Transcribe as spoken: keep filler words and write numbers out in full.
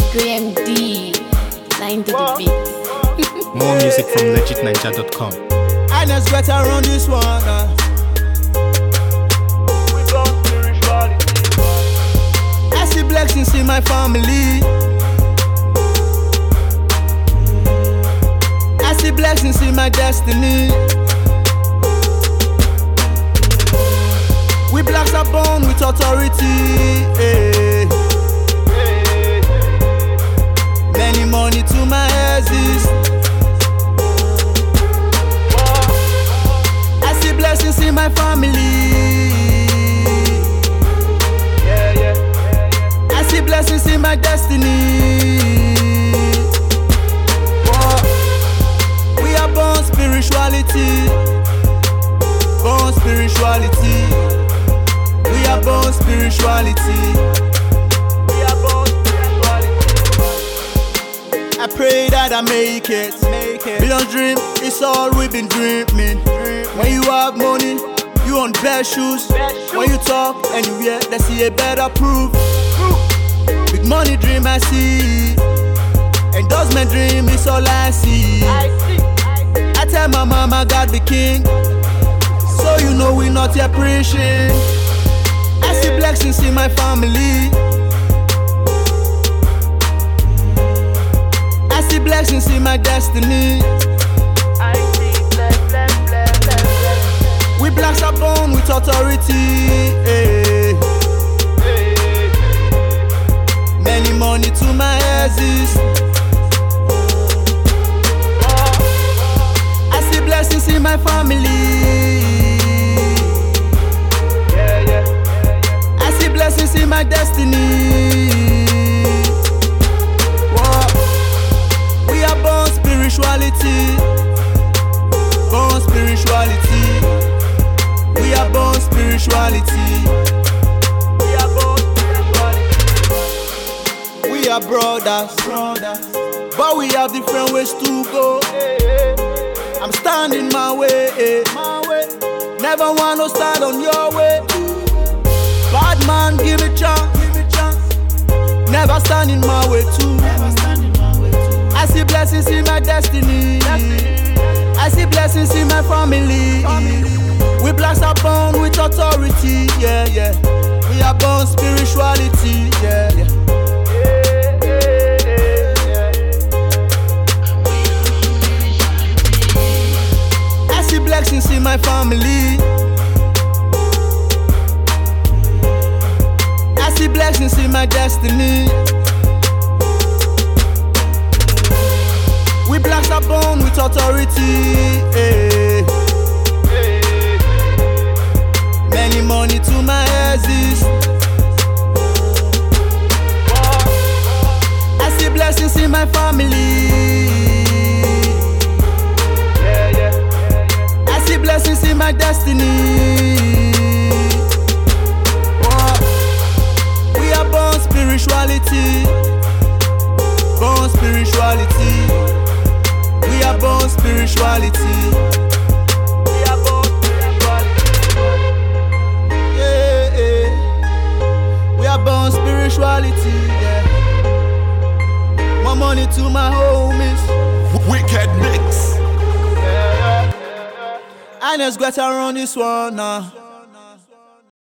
Graham D. ninety the beat. More music from legit ninja dot com. I just get around this one. Uh. We got spirituality. I see blessings in my family. I see blessings in my destiny. We blacks are born with authority. Hey. Hey. Many money to my exes. I see blessings in my family. Yeah, yeah, yeah, yeah. I see blessings in my destiny. Whoa. We are born spirituality. Born spirituality. We are born spirituality. We are born spirituality. I pray that I make it. Make it. We don't dream, it's all we've been dreaming. When you have money, you on best shoes. When you talk and you hear, they see a better proof. Big money dream I see, endorsement dream is all I see. I see, I see. I tell my mama God be king, so you know we not yet preaching. I see blessings in my family. I see blessings in my destiny. I see bless, bless, bless, bless, bless. We blacks are born with authority. Hey. Hey. Many money to my exes. I see blessings in my family. Yeah, yeah, yeah, yeah. I see blessings in my destiny. Whoa. We are born spirituality. Born spirituality. We are born spirituality. We are born spirituality. We are brothers, brothers, but we have different ways to go. Hey, hey. I'm standing my way, my way. Never wanna stand on your way. Bad man, give me chance, give me chance. Never stand in my way too. Never stand in my way too. I see blessings in my destiny. Destiny. I see blessings in my family. Family. We blacks are born with authority. Yeah, yeah. We are born spirituality. Yeah, yeah. Yeah, yeah, yeah, yeah. I see blessings in my family. I see blessings in my destiny. We blacks are born with authority. Hey. Hey. Many money to my exes. I see blessings in my family. Yeah, yeah, yeah, yeah. I see blessings in my destiny. Whoa. We are born spirituality. Born spirituality. We are born spirituality. We are born spirituality. Yeah, yeah. We are born spirituality. Yeah. More money to my homies. Wicked mix. Yeah, yeah, yeah, yeah. I just got around this one now.